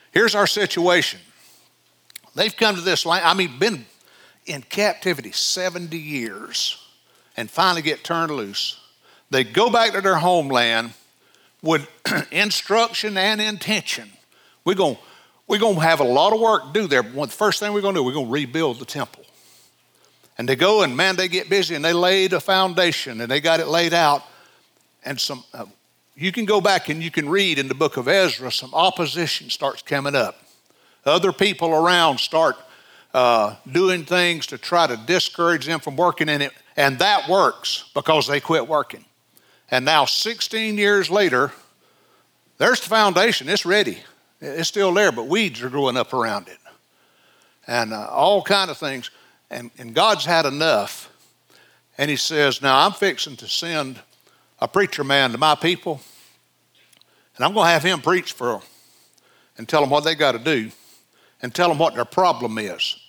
Here's our situation. They've come to this land, been in captivity 70 years and finally get turned loose. They go back to their homeland with instruction and intention. We're going to have a lot of work to do there. But the first thing we're going to do, we're going to rebuild the temple. And they go and, man, they get busy and they laid a foundation and they got it laid out. And you can go back and you can read in the book of Ezra, some opposition starts coming up. Other people around start doing things to try to discourage them from working in it. And that works because they quit working. And now 16 years later, there's the foundation. It's ready. It's still there, but weeds are growing up around it. And all kind of things. And God's had enough. And he says, now I'm fixing to send a preacher man to my people. And I'm going to have him preach for them and tell them what they got to do and tell them what their problem is.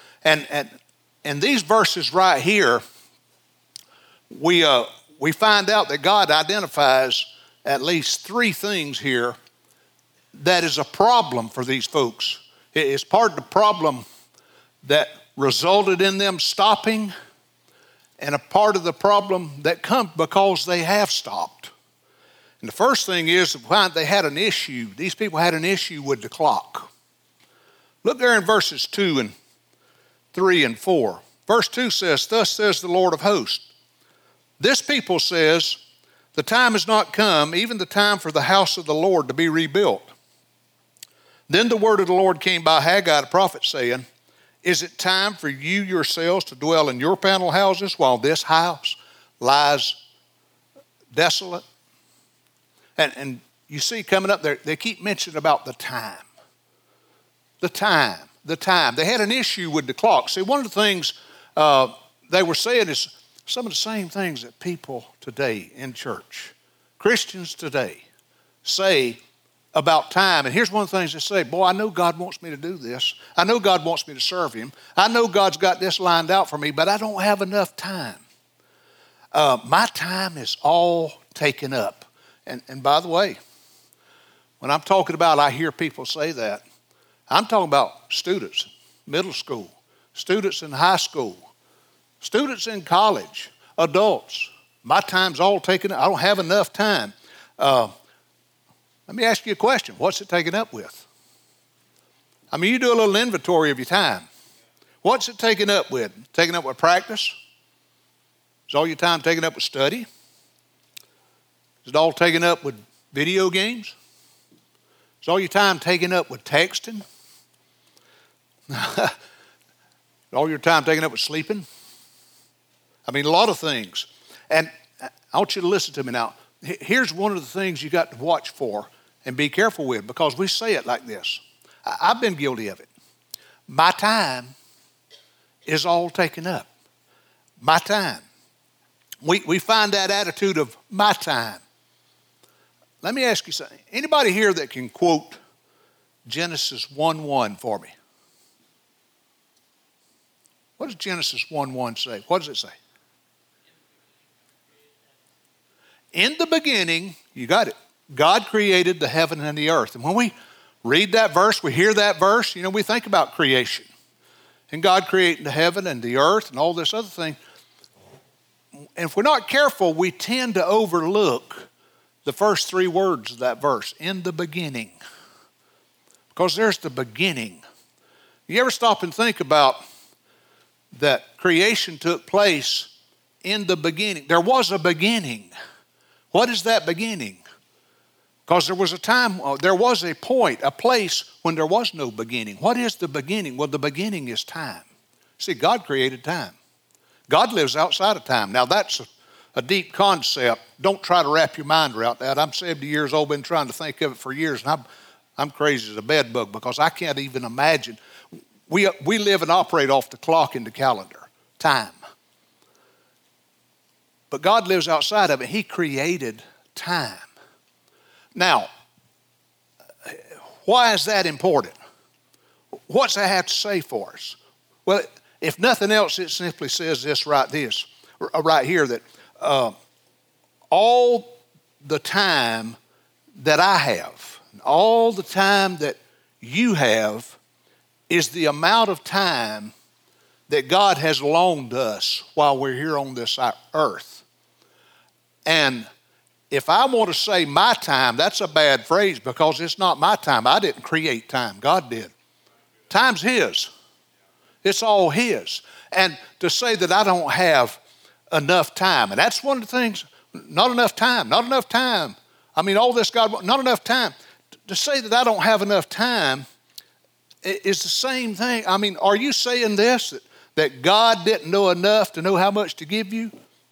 and these verses right here, we find out that God identifies at least three things here that is a problem for these folks. It's part of the problem that resulted in them stopping, and a part of the problem that comes because they have stopped. And the first thing is they had an issue. These people had an issue with the clock. Look there in verses 2 and 3 and 4. Verse 2 says, thus says the Lord of hosts. This people says, the time has not come, even the time for the house of the Lord to be rebuilt. Then the word of the Lord came by Haggai the prophet, saying, is it time for you yourselves to dwell in your panel houses while this house lies desolate? And you see coming up there, they keep mentioning about the time. The time. They had an issue with the clock. See, one of the things they were saying is some of the same things that people today in church, Christians today, say about time. And here's one of the things they say, boy, I know God wants me to do this. I know God wants me to serve him. I know God's got this lined out for me, but I don't have enough time. My time is all taken up. And by the way, when I'm talking about, I hear people say that, I'm talking about students, middle school, students in high school, students in college, adults. My time's all taken up. I don't have enough time. Let me ask you a question. What's it taken up with? I mean, you do a little inventory of your time. What's it taken up with? Taken up with practice? Is all your time taken up with study? Is it all taken up with video games? Is all your time taken up with texting? Is all your time taken up with sleeping? I mean, a lot of things. And I want you to listen to me now. Here's one of the things you got to watch for and be careful with, because we say it like this. I've been guilty of it. My time is all taken up. My time. We find that attitude of my time. Let me ask you something. Anybody here that can quote Genesis 1:1 for me? What does Genesis 1:1 say? What does it say? In the beginning, you got it, God created the heaven and the earth. And when we read that verse, we hear that verse, we think about creation. And God creating the heaven and the earth and all this other thing. And if we're not careful, we tend to overlook the first three words of that verse, in the beginning. Because there's the beginning. You ever stop and think about that creation took place in the beginning? There was a beginning. What is that beginning? Because there was a time, there was a point, a place when there was no beginning. What is the beginning? Well, the beginning is time. See, God created time. God lives outside of time. Now, that's a deep concept. Don't try to wrap your mind around that. I'm 70 years old, been trying to think of it for years, and I'm crazy as a bedbug because I can't even imagine. We live and operate off the clock and the calendar, time. But God lives outside of it. He created time. Now, why is that important? What's that have to say for us? Well, if nothing else, it simply says this right here, that all the time that I have, all the time that you have is the amount of time that God has loaned us while we're here on this earth. And if I want to say my time, that's a bad phrase because it's not my time. I didn't create time. God did. Time's His. It's all His. And to say that I don't have enough time, and that's one of the things, not enough time. I mean, all this God, not enough time. To say that I don't have enough time is the same thing. I mean, are you saying this, that God didn't know enough to know how much to give you?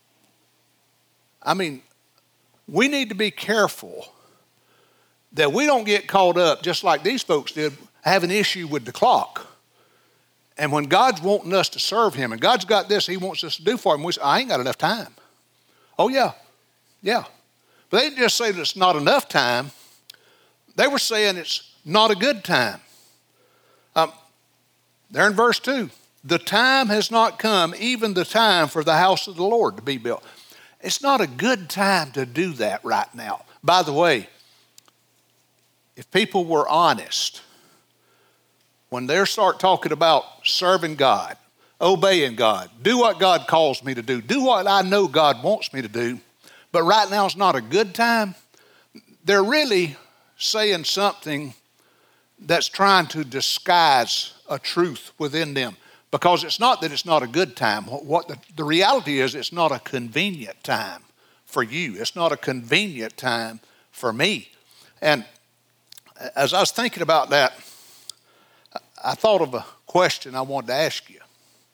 I mean, we need to be careful that we don't get caught up, just like these folks did, have an issue with the clock. And when God's wanting us to serve Him, and God's got this He wants us to do for Him, we say, I ain't got enough time. Oh, yeah. But they didn't just say that it's not enough time. They were saying it's not a good time. There in verse 2, the time has not come, even the time for the house of the Lord to be built. It's not a good time to do that right now. By the way, if people were honest, when they start talking about serving God, obeying God, do what God calls me to do what I know God wants me to do, but right now is not a good time, they're really saying something that's trying to disguise a truth within them. Because it's not that it's not a good time. What the reality is, it's not a convenient time for you. It's not a convenient time for me. And as I was thinking about that, I thought of a question I wanted to ask you.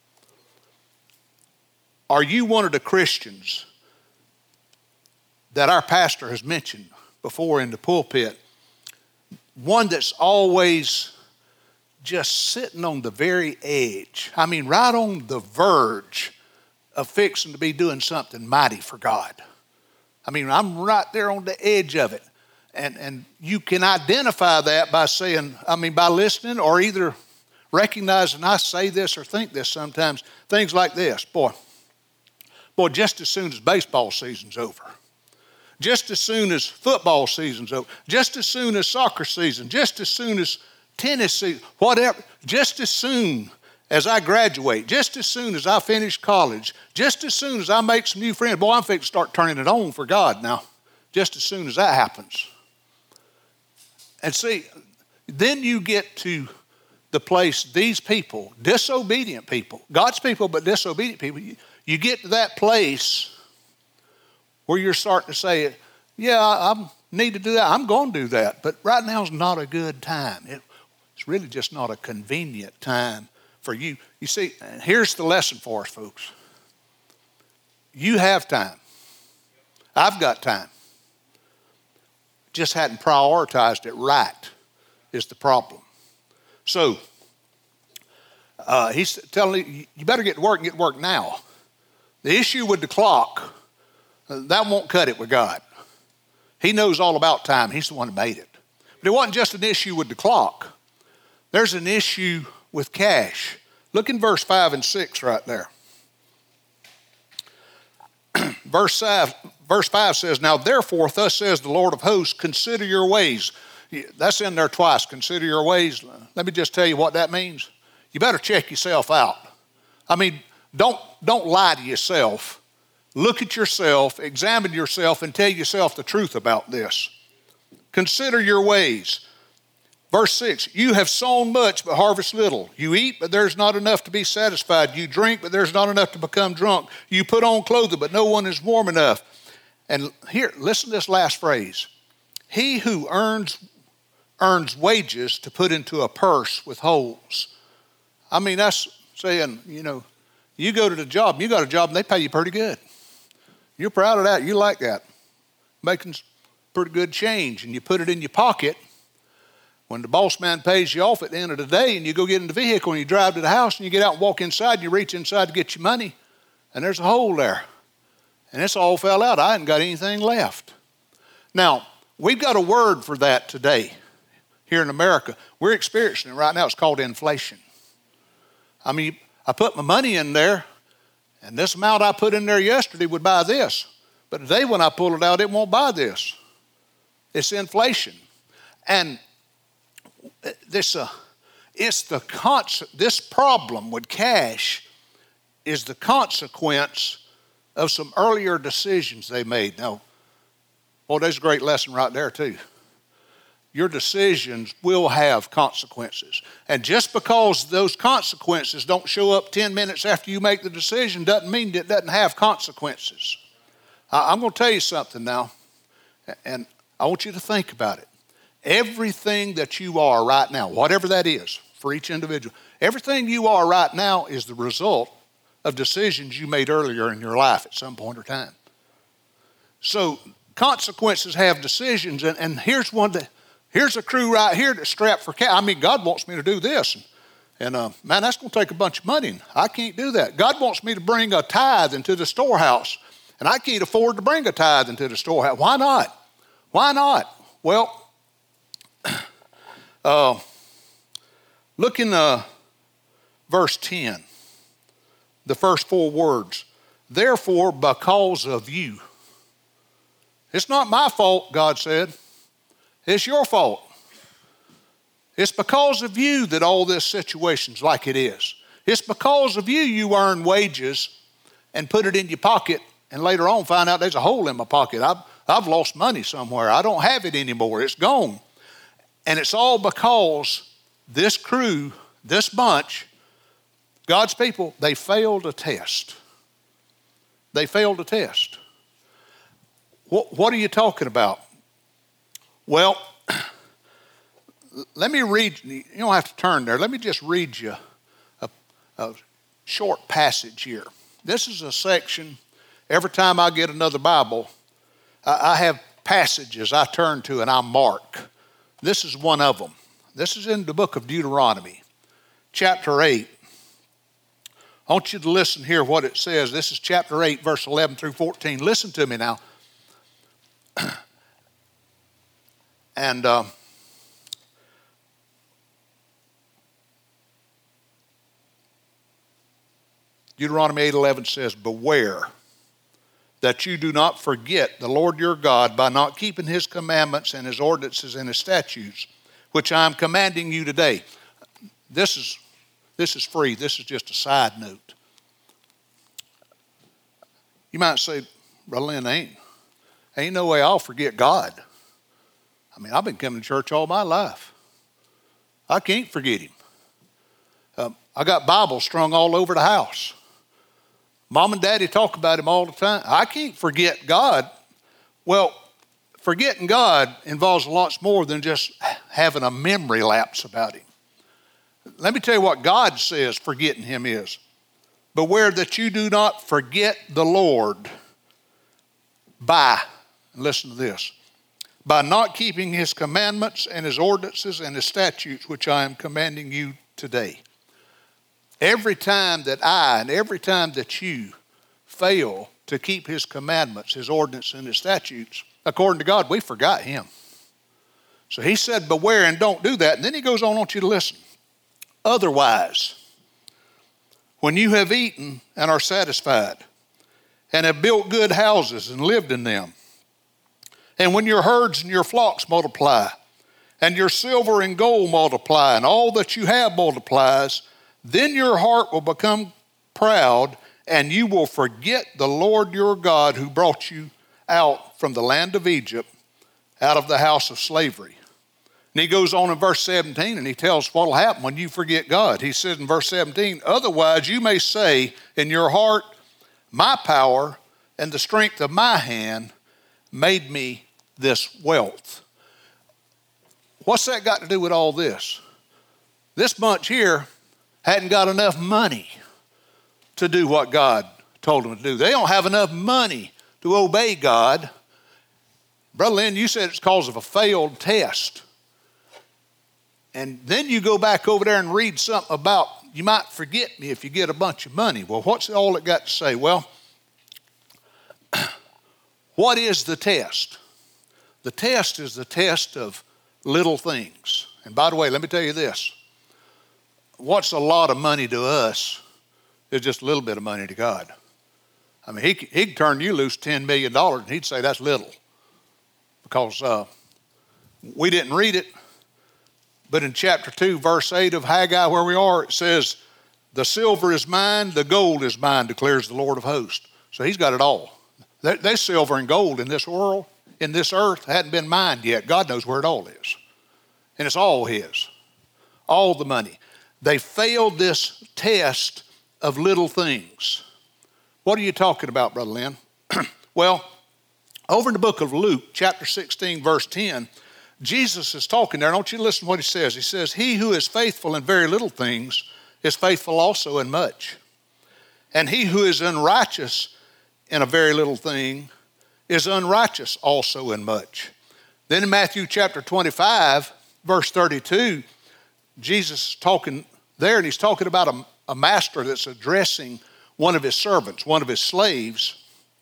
Are you one of the Christians that our pastor has mentioned before in the pulpit, one that's always just sitting on the very edge, I mean right on the verge of fixing to be doing something mighty for God? I mean, I'm right there on the edge of it. And you can identify that by saying, by listening or either recognizing I say this or think this sometimes. Things like this. Boy, just as soon as baseball season's over, just as soon as football season's over, just as soon as soccer season, just as soon as tennis season, whatever, just as soon as I graduate, just as soon as I finish college, just as soon as I make some new friends, boy, I'm fixing to start turning it on for God now, just as soon as that happens. And see, then you get to the place, these people, disobedient people, God's people, but disobedient people, you get to that place where you're starting to say, yeah, I need to do that. I'm going to do that. But right now is not a good time. It's really just not a convenient time for you. You see, here's the lesson for us, folks. You have time. I've got time. Just hadn't prioritized it right is the problem. So, he's telling you better get to work and get to work now. The issue with the clock, that won't cut it with God. He knows all about time. He's the one who made it. But it wasn't just an issue with the clock. There's an issue with cash. Look in verse 5 and 6 right there. Verse 5 says, now therefore, thus says the Lord of hosts, consider your ways. That's in there twice, consider your ways. Let me just tell you what that means. You better check yourself out. Don't lie to yourself. Look at yourself, examine yourself, and tell yourself the truth about this. Consider your ways. Verse 6, you have sown much but harvest little. You eat, but there's not enough to be satisfied. You drink, but there's not enough to become drunk. You put on clothing, but no one is warm enough. And here, listen to this last phrase. He who earns wages to put into a purse with holes. That's saying, you go to the job, you got a job, and they pay you pretty good. You're proud of that. You like that. Making pretty good change, and you put it in your pocket. When the boss man pays you off at the end of the day and you go get in the vehicle and you drive to the house and you get out and walk inside and you reach inside to get your money and there's a hole there. And it's all fell out. I hadn't got anything left. Now, we've got a word for that today here in America. We're experiencing it right now. It's called inflation. I put my money in there and this amount I put in there yesterday would buy this. But today when I pull it out, it won't buy this. It's inflation. And this problem with cash is the consequence of some earlier decisions they made. Now, boy, there's a great lesson right there too. Your decisions will have consequences. And just because those consequences don't show up 10 minutes after you make the decision doesn't mean it doesn't have consequences. I'm going to tell you something now, and I want you to think about it. Everything that you are right now, whatever that is for each individual, everything you are right now is the result of decisions you made earlier in your life at some point or time. So consequences have decisions, and here's a crew right here that's strapped for cash. I mean, God wants me to do this. And man, that's going to take a bunch of money. And I can't do that. God wants me to bring a tithe into the storehouse. And I can't afford to bring a tithe into the storehouse. Why not? Why not? Well, look in verse 10. The first 4 words. Therefore, because of you. It's not my fault, God said. It's your fault. It's because of you that all this situation's like it is. It's because of you earn wages and put it in your pocket and later on find out there's a hole in my pocket. I've lost money somewhere. I don't have it anymore. It's gone. And it's all because this crew, this bunch, God's people, they failed a test. They failed a test. What are you talking about? Well, let me read, you don't have to turn there. Let me just read you a short passage here. This is a section, every time I get another Bible, I have passages I turn to and I mark. This is one of them. This is in the book of Deuteronomy, chapter 8. I want you to listen here what it says. This is chapter 8, verse 11 through 14. Listen to me now. And Deuteronomy 8:11 says, beware that you do not forget the Lord your God by not keeping his commandments and his ordinances and his statutes, which I am commanding you today. This is free. This is just a side note. You might say, Brother Lynn, ain't no way I'll forget God. I mean, I've been coming to church all my life. I can't forget him. I got Bibles strung all over the house. Mom and Daddy talk about him all the time. I can't forget God. Well, forgetting God involves lots more than just having a memory lapse about him. Let me tell you what God says forgetting him is. Beware that you do not forget the Lord by, listen to this, by not keeping his commandments and his ordinances and his statutes, which I am commanding you today. Every time that every time that you fail to keep his commandments, his ordinances, and his statutes, according to God, we forgot him. So he said, beware and don't do that. And then he goes on, I want you to listen. Otherwise, when you have eaten and are satisfied, and have built good houses and lived in them, and when your herds and your flocks multiply, and your silver and gold multiply, and all that you have multiplies, then your heart will become proud, and you will forget the Lord your God who brought you out from the land of Egypt, out of the house of slavery. And he goes on in verse 17 and he tells what will happen when you forget God. He says in verse 17, otherwise you may say in your heart, my power and the strength of my hand made me this wealth. What's that got to do with all this? This bunch here hadn't got enough money to do what God told them to do. They don't have enough money to obey God. Brother Lynn, you said it's because of a failed test. And then you go back over there and read something about you might forget me if you get a bunch of money. Well, what's all it got to say? Well, what is the test? The test is the test of little things. And by the way, let me tell you this. What's a lot of money to us is just a little bit of money to God. I mean, he could turn you loose $10 million and he'd say that's little. Because we didn't read it, But in chapter 2, verse 8 of Haggai, where we are, it says, the silver is mine, the gold is mine, declares the Lord of hosts. So he's got it all. There's silver and gold in this world, in this earth, hadn't been mined yet. God knows where it all is. And it's all his. All the money. They failed this test of little things. What are you talking about, Brother Lynn? Well, over in the book of Luke, chapter 16, verse 10, Jesus is talking there. I want you to listen to what he says. He says, he who is faithful in very little things is faithful also in much. And he who is unrighteous in a very little thing is unrighteous also in much. Then in Matthew chapter 25, verse 32, Jesus is talking there, and he's talking about a master that's addressing one of his servants, one of his slaves.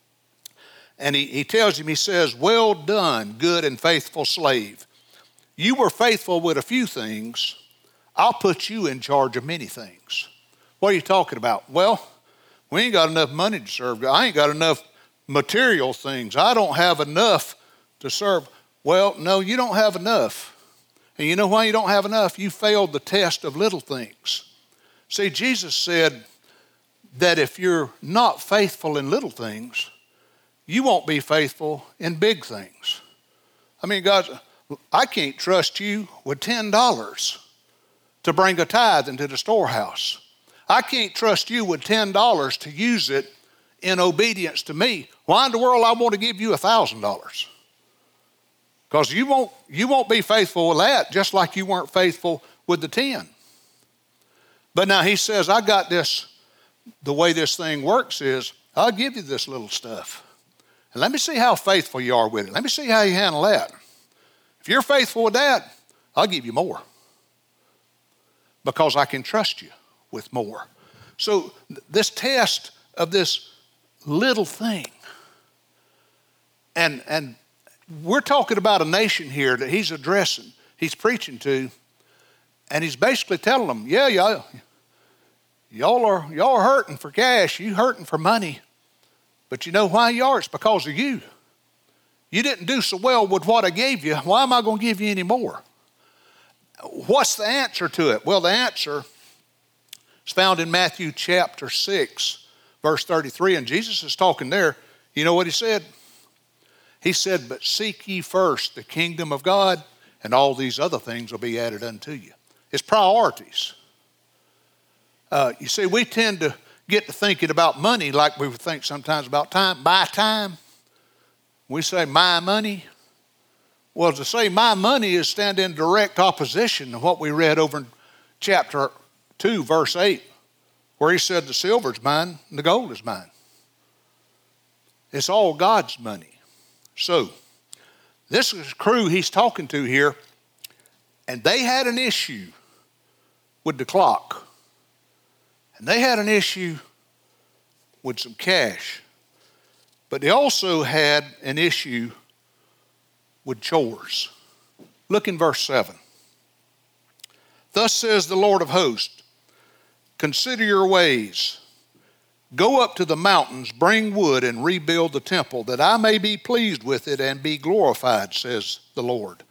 And he tells him, he says, well done, good and faithful slave. You were faithful with a few things. I'll put you in charge of many things. What are you talking about? Well, we ain't got enough money to serve God. I ain't got enough material things. I don't have enough to serve. Well, no, you don't have enough. And you know why you don't have enough? You failed the test of little things. See, Jesus said that if you're not faithful in little things, you won't be faithful in big things. I mean, God, I can't trust you with $10 to bring a tithe into the storehouse. I can't trust you with $10 to use it in obedience to me. Why in the world I want to give you $1,000? Because you won't be faithful with that, just like you weren't faithful with the 10. But now he says, I got this, the way this thing works is, I'll give you this little stuff. And let me see how faithful you are with it. Let me see how you handle that. If you're faithful with that, I'll give you more. Because I can trust you with more. So this test of this little thing, and we're talking about a nation here that he's addressing, he's preaching to, and he's basically telling them, yeah, y'all are hurting for cash, you hurting for money, but you know why you are? It's because of you. You didn't do so well with what I gave you. Why am I going to give you any more? What's the answer to it? Well, the answer is found in Matthew chapter 6, verse 33, and Jesus is talking there. You know what he said? He said, but seek ye first the kingdom of God, and all these other things will be added unto you. It's priorities. You see, we tend to get to thinking about money like we would think sometimes about time. My time. We say my money. Well, to say my money is stand in direct opposition to what we read over in chapter 2, verse 8, where he said the silver is mine and the gold is mine. It's all God's money. So, this is crew he's talking to here, and they had an issue with the clock. And they had an issue with some cash. But they also had an issue with chores. Look in verse 7. Thus says the Lord of hosts, consider your ways. Go up to the mountains, bring wood, and rebuild the temple, that I may be pleased with it and be glorified, says the Lord.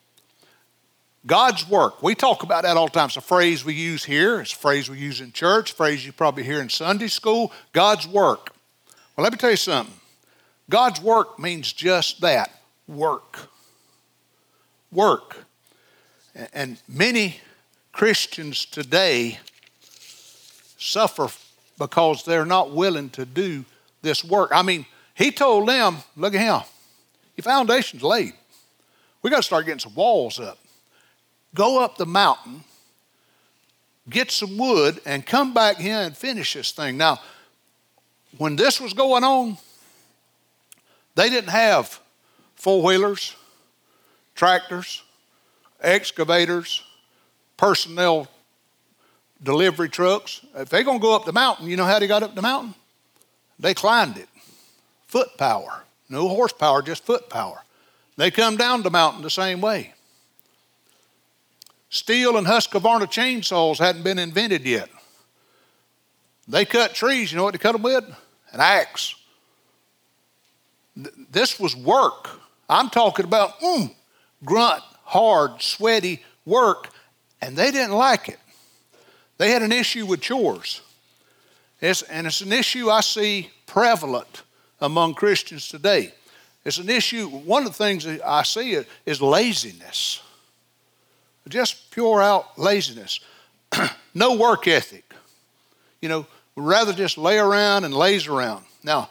God's work. We talk about that all the time. It's a phrase we use here. It's a phrase we use in church, a phrase you probably hear in Sunday school. God's work. Well, let me tell you something. God's work means just that, work. Work. And many Christians today suffer because they're not willing to do this work. I mean, he told them, look at him, your foundation's laid. We got to start getting some walls up. Go up the mountain, get some wood, and come back here and finish this thing. Now, when this was going on, they didn't have four-wheelers, tractors, excavators, personnel delivery trucks. If they're going to go up the mountain, you know how they got up the mountain? They climbed it. Foot power. No horsepower, just foot power. They come down the mountain the same way. Steel and Husqvarna chainsaws hadn't been invented yet. They cut trees. You know what they cut them with? An axe. This was work. I'm talking about grunt, hard, sweaty work. and they didn't like it. They had an issue with chores. It's an issue I see prevalent among Christians today. It's an issue, one of the things that I see is laziness. Just pure out laziness. No work ethic. You know, we'd rather just lay around and laze around. Now,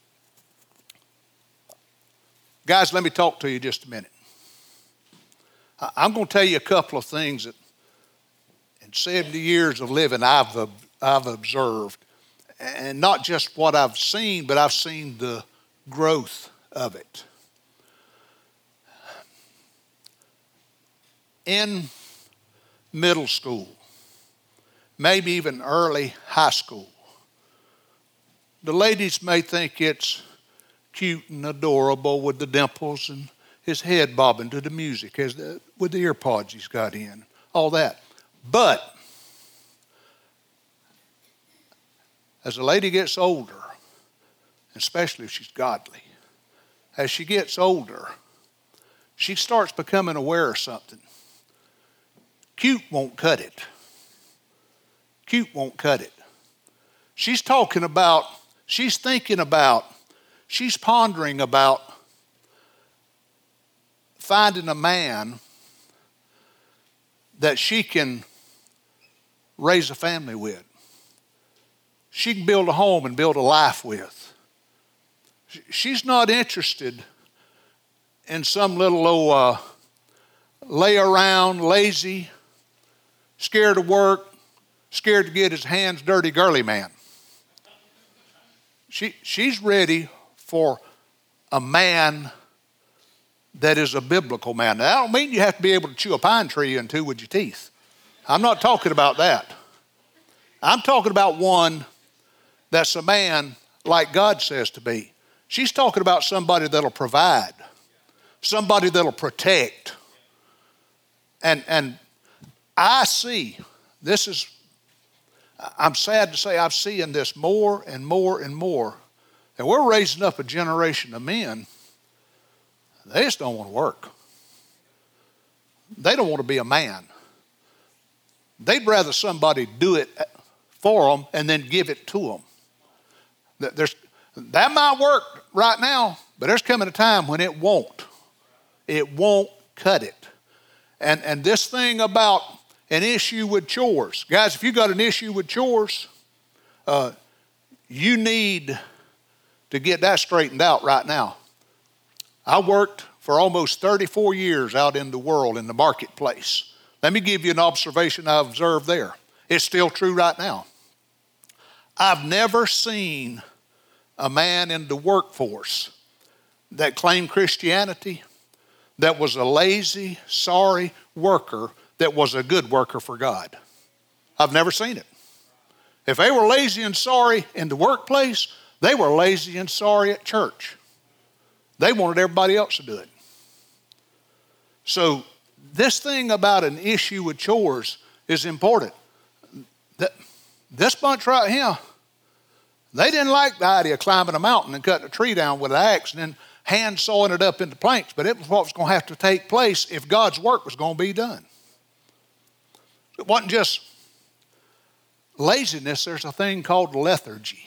guys, let me talk to you just a minute. I'm going to tell you a couple of things that in 70 years of living I've observed. And not just what I've seen, but I've seen the growth of it. In middle school, maybe even early high school, the ladies may think it's cute and adorable with the dimples and his head bobbing to the music with the ear pods he's got in, all that. But as a lady gets older, especially if she's godly, as she gets older, she starts becoming aware of something. Cute won't cut it. Cute won't cut it. She's thinking about, she's pondering about finding a man that she can raise a family with. She can build a home and build a life with. She's not interested in some little old lay around, lazy, scared of work, scared to get his hands dirty girly man. She's ready for a man that is a biblical man. Now, I don't mean you have to be able to chew a pine tree in two with your teeth. I'm not talking about that. I'm talking about one that's a man like God says to be. She's talking about somebody that'll provide, somebody that'll protect. And I see, I'm sad to say, I'm seeing this more and more and more. And we're raising up a generation of men, they just don't want to work. They don't want to be a man. They'd rather somebody do it for them and then give it to them. That might work right now, but there's coming a time when it won't. It won't cut it. And this thing about an issue with chores. Guys, if you got an issue with chores, you need to get that straightened out right now. I worked for almost 34 years out in the world in the marketplace. Let me give you an observation I observed there. It's still true right now. I've never seen a man in the workforce that claimed Christianity that was a lazy, sorry worker that was a good worker for God. I've never seen it. If they were lazy and sorry in the workplace, they were lazy and sorry at church. They wanted everybody else to do it. So this thing about an issue with chores is important. This bunch right here, they didn't like the idea of climbing a mountain and cutting a tree down with an axe and then hand sawing it up into planks, but it was what was going to have to take place if God's work was going to be done. It wasn't just laziness, there's a thing called lethargy.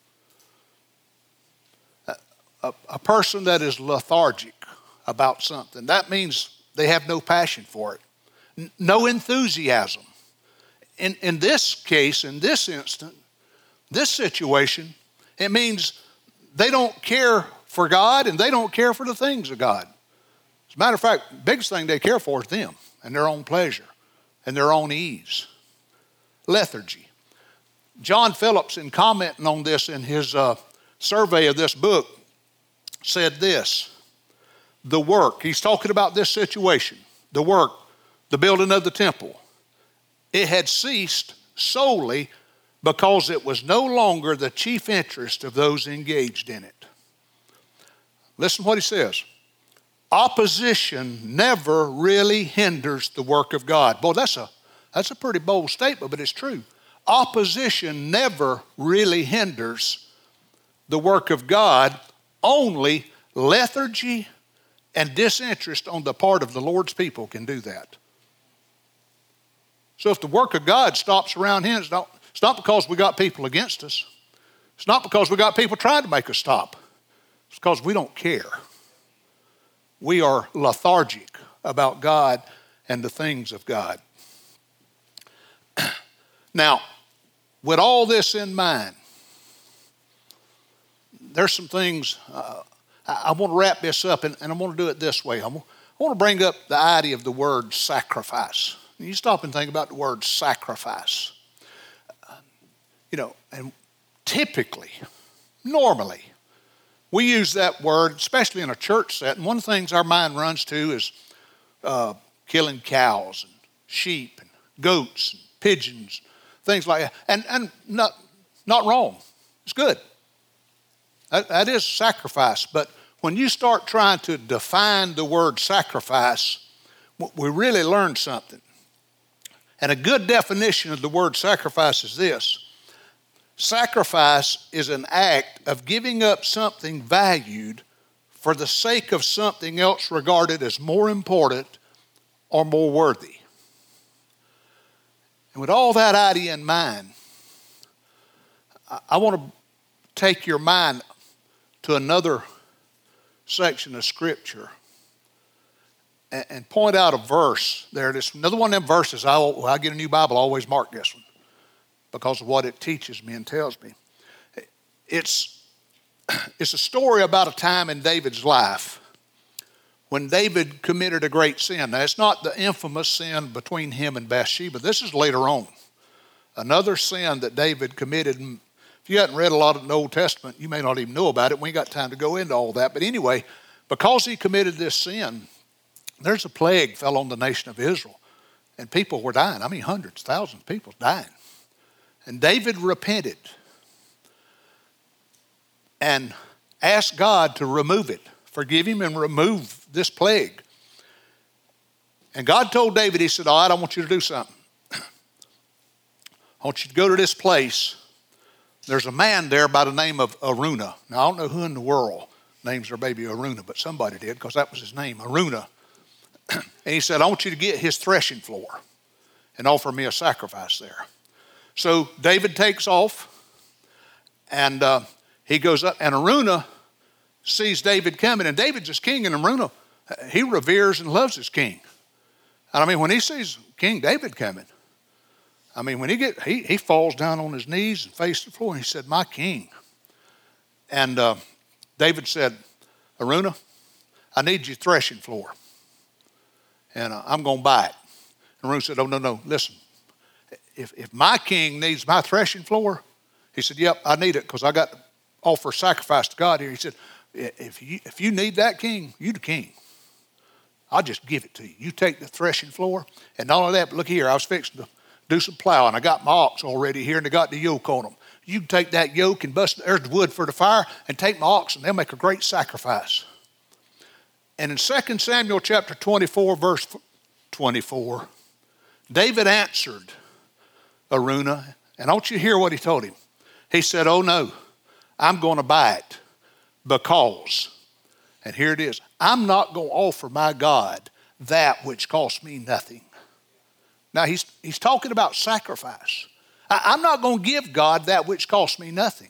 A person that is lethargic about something, that means they have no passion for it, no enthusiasm. In this case, in this instant, this situation, it means they don't care for God and they don't care for the things of God. As a matter of fact, the biggest thing they care for is them and their own pleasure and their own ease. Lethargy. John Phillips, in commenting on this in his survey of this book, said this: the work, he's talking about this situation, the work, the building of the temple, it had ceased solely because it was no longer the chief interest of those engaged in it. Listen to what he says. Opposition never really hinders the work of God. Boy, that's a pretty bold statement, but it's true. Opposition never really hinders the work of God. Only lethargy and disinterest on the part of the Lord's people can do that. So if the work of God stops around here, it's not because we got people against us. It's not because we got people trying to make us stop. It's because we don't care. We are lethargic about God and the things of God. Now, with all this in mind, there's some things, I want to wrap this up, and I want to do it this way. I want to bring up the idea of the word sacrifice. You stop and think about the word sacrifice. And typically, normally, we use that word, especially in a church setting. One of the things our mind runs to is killing cows and sheep and goats and pigeons, things like that. And not wrong. It's good. That is sacrifice. But when you start trying to define the word sacrifice, we really learn something. And a good definition of the word sacrifice is this. Sacrifice is an act of giving up something valued for the sake of something else regarded as more important or more worthy. And with all that idea in mind, I want to take your mind to another section of Scripture and point out a verse there. It's another one of them verses. When I get a new Bible, I always mark this one because of what it teaches me and tells me. It's a story about a time in David's life when David committed a great sin. Now, it's not the infamous sin between him and Bathsheba. This is later on. Another sin that David committed. If you hadn't read a lot of the Old Testament, you may not even know about it. We ain't got time to go into all that. But anyway, because he committed this sin, there's a plague fell on the nation of Israel. And people were dying. I mean, hundreds, thousands of people dying. And David repented and asked God to remove it, forgive him and remove this plague. And God told David, he said, all right, I want you to do something. I want you to go to this place. There's a man there by the name of Araunah. Now, I don't know who in the world names their baby Araunah, but somebody did because that was his name, Araunah. And he said, I want you to get his threshing floor and offer me a sacrifice there. So David takes off, and he goes up, and Araunah sees David coming, and David's his king, and Araunah, he reveres and loves his king. And I mean, when he sees King David coming, I mean, when he falls down on his knees and faces the floor, and he said, my king. And David said, Araunah, I need your threshing floor, and I'm going to buy it. And Araunah said, oh, no, listen. If my king needs my threshing floor, he said, yep, I need it because I got to offer sacrifice to God here. He said, if you need that king, you the king. I'll just give it to you. You take the threshing floor. And not only that, but look here, I was fixing to do some plowing. I got my ox already here, and they got the yoke on them. You can take that yoke and bust, there's the wood for the fire, and take my ox, and they'll make a great sacrifice. And in 2 Samuel chapter 24, verse 24, David answered Araunah, and I want you to hear what he told him. He said, oh no, I'm going to buy it because, and here it is, I'm not going to offer my God that which costs me nothing. Now he's talking about sacrifice. I'm not going to give God that which costs me nothing.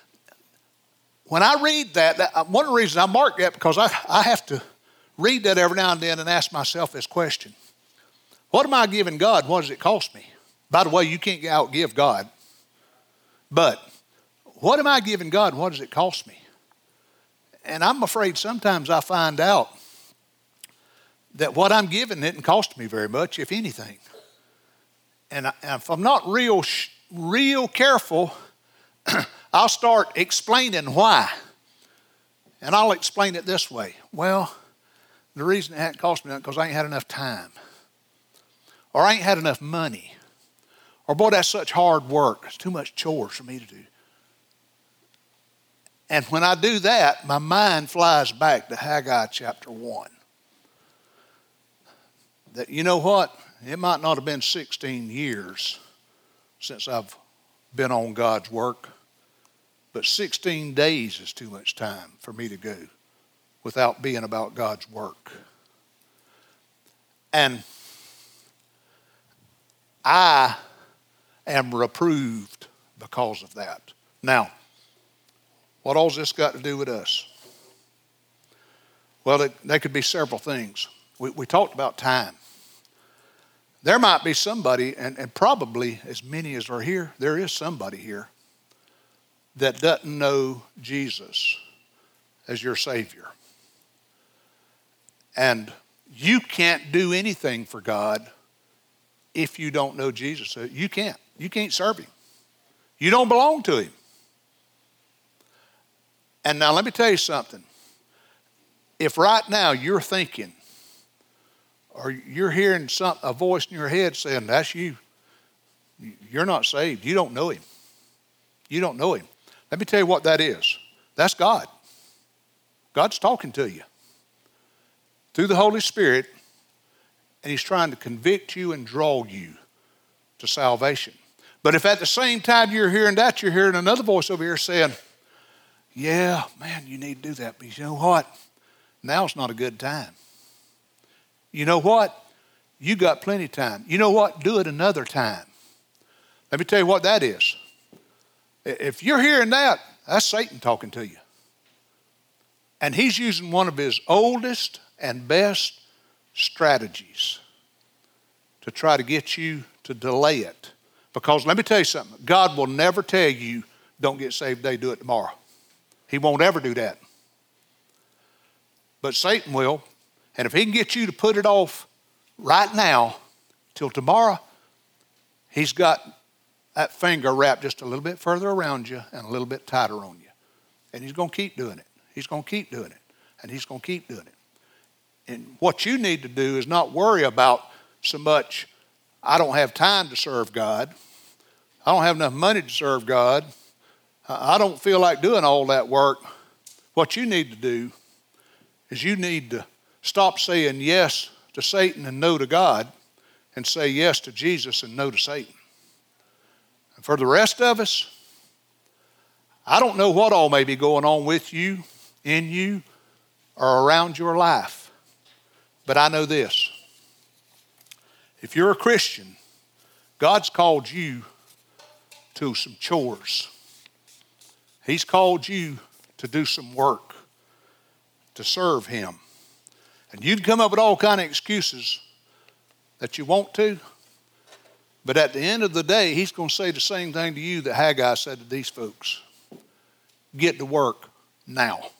When I read that, one of the reasons I mark that because I have to read that every now and then and ask myself this question. What am I giving God? What does it cost me? By the way, you can't outgive God. But what am I giving God? What does it cost me? And I'm afraid sometimes I find out that what I'm giving didn't cost me very much, if anything. And if I'm not real careful, I'll start explaining why. And I'll explain it this way. Well, the reason it hadn't cost me nothing because I ain't had enough time. Or I ain't had enough money. Or, boy, that's such hard work. It's too much chores for me to do. And when I do that, my mind flies back to Haggai chapter 1. That, you know what? It might not have been 16 years since I've been on God's work, but 16 days is too much time for me to go without being about God's work. And I am reproved because of that. Now, what all's this got to do with us? Well, there could be several things. We talked about time. There might be somebody, and probably as many as are here, there is somebody here that doesn't know Jesus as your Savior. And you can't do anything for God if you don't know Jesus. You can't. You can't serve Him. You don't belong to Him. And now let me tell you something. If right now you're thinking, or you're hearing a voice in your head saying, that's you, you're not saved. You don't know Him. You don't know Him. Let me tell you what that is. That's God. God's talking to you through the Holy Spirit, and He's trying to convict you and draw you to salvation. But if at the same time you're hearing that, you're hearing another voice over here saying, yeah, man, you need to do that. But you know what? Now's not a good time. You know what? You got plenty of time. You know what? Do it another time. Let me tell you what that is. If you're hearing that, that's Satan talking to you. And he's using one of his oldest and best strategies to try to get you to delay it. Because let me tell you something. God will never tell you, don't get saved today, do it tomorrow. He won't ever do that. But Satan will. And if he can get you to put it off right now till tomorrow, he's got that finger wrapped just a little bit further around you and a little bit tighter on you. And he's going to keep doing it. He's going to keep doing it. And he's going to keep doing it. And what you need to do is not worry about so much, I don't have time to serve God. I don't have enough money to serve God. I don't feel like doing all that work. What you need to do is you need to stop saying yes to Satan and no to God and say yes to Jesus and no to Satan. And for the rest of us, I don't know what all may be going on with you, in you, or around your life. But I know this. If you're a Christian, God's called you to some chores. He's called you to do some work, to serve Him. And you can come up with all kind of excuses that you want to, but at the end of the day, He's going to say the same thing to you that Haggai said to these folks. Get to work now.